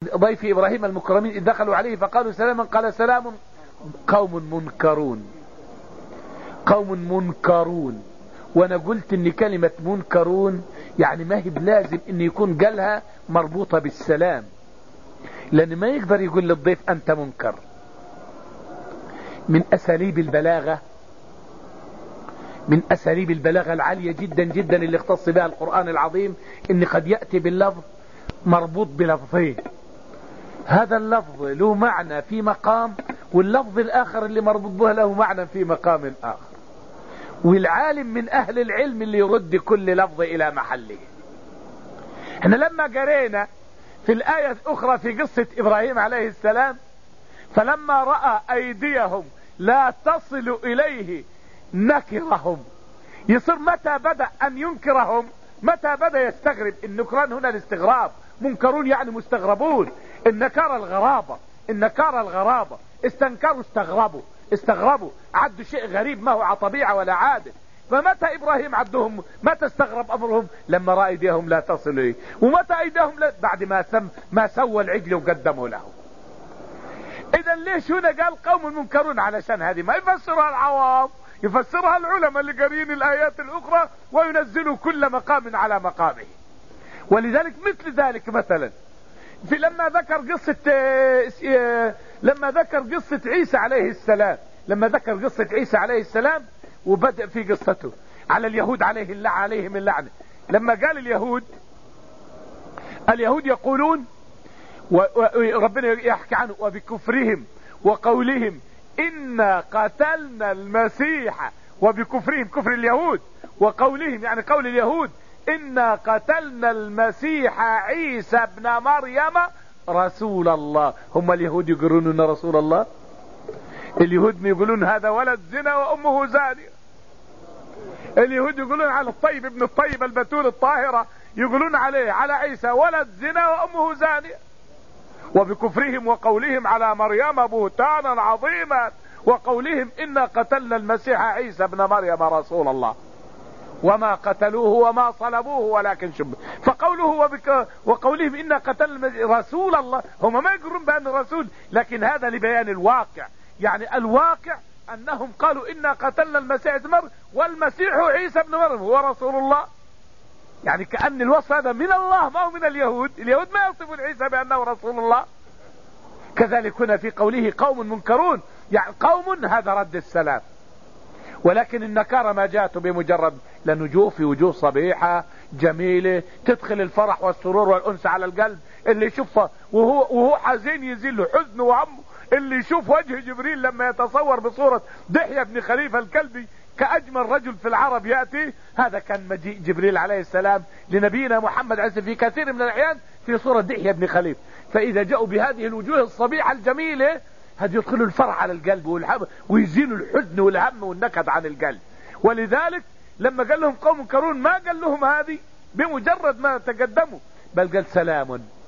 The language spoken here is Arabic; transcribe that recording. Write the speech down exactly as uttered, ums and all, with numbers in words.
ضيف إبراهيم المكرمين إذ دخلوا عليه فقالوا سلاما قال سلام قوم منكرون. قوم منكرون. وانا قلت ان كلمة منكرون يعني ما هي بلازم ان يكون قالها مربوطة بالسلام، لان ما يقدر يقول للضيف انت منكر. من اساليب البلاغة من اساليب البلاغة العالية جدا جدا اللي اختص بها القرآن العظيم ان قد يأتي باللفظ مربوط بلفظين، هذا اللفظ له معنى في مقام، واللفظ الاخر اللي مربوط به له معنى في مقام اخر. والعالم من اهل العلم اللي يرد كل لفظ الى محله. احنا لما قرينا في الآية الاخرى في قصة ابراهيم عليه السلام فلما رأى ايديهم لا تصل اليه نكرهم، يصير متى بدأ ان ينكرهم؟ متى بدأ يستغرب؟ النكران هنا الاستغراب، منكرون يعني مستغربون، النكارة الغرابة، النكارة الغرابة، استنكروا استغربوا، استغربوا عدوا شيء غريب ما هو على طبيعة ولا عادة. فمتى ابراهيم عدهم؟ متى استغرب امرهم؟ لما رأى ايديهم لا تصل اليه. ومتى ايديهم لا؟ بعد ما سم ما سوى العجل وقدموا له. اذا ليش هنا قال قوم منكرون؟ علشان هذه ما يفسرها العوام، يفسرها العلماء اللي قارين الايات الاخرى وينزلوا كل مقام على مقامه. ولذلك مثل ذلك مثلا في لما ذكر قصة لما ذكر قصة عيسى عليه السلام لما ذكر قصة عيسى عليه السلام وبدأ في قصته على اليهود عليه اللع عليهم اللعنة. لما قال اليهود اليهود يقولون وربنا يحكي عنه وبكفرهم وقولهم إنا قتلنا المسيح، وبكفرهم كفر اليهود وقولهم يعني قول اليهود إنا قتلنا المسيح عيسى ابن مريم رسول الله. هم اليهود يقولون إن رسول الله؟ اليهود يقولون هذا ولد زنا وأمه زانية. اليهود يقولون على الطيب ابن الطيب البتول الطاهرة، يقولون عليه على عيسى ولد زنا وأمه زانية. وبكفرهم وقولهم على مريم بهتانا عظيما، وقولهم إنا قتلنا المسيح عيسى ابن مريم رسول الله وما قتلوه وما صلبوه ولكن شبه. فقوله وبك وقولهم إنا قتلنا رسول الله، هم ما يقولون بأن الرسول، لكن هذا لبيان الواقع. يعني الواقع أنهم قالوا إنا قتلنا المسيح ابن مريم والمسيح عيسى ابن مريم هو رسول الله. يعني كأن الوصف هذا من الله ما هو من اليهود. اليهود ما يصفون عيسى بأنه رسول الله. كذلك هنا في قوله قوم منكرون، يعني قوم هذا رد السلام. ولكن النكارة ما جاءته بمجرد، لنجوء في وجوه صبيحة جميلة تدخل الفرح والسرور والأنس على القلب. اللي يشوفها وهو, وهو حزين يزيل له حزنه وهمه. اللي يشوف وجه جبريل لما يتصور بصورة دحية بن خليفة الكلبي كأجمل رجل في العرب يأتي، هذا كان مجيء جبريل عليه السلام لنبينا محمد عليه في كثير من الأحيان في صورة دحية بن خليفة. فإذا جاءوا بهذه الوجوه الصبيحة الجميلة هذا يدخلوا الفرح على القلب والحب ويزيلوا الحزن والهم والنكد عن القلب. ولذلك لما قال لهم قوم منكرون ما قال لهم هذه بمجرد ما تقدموا، بل قال سلام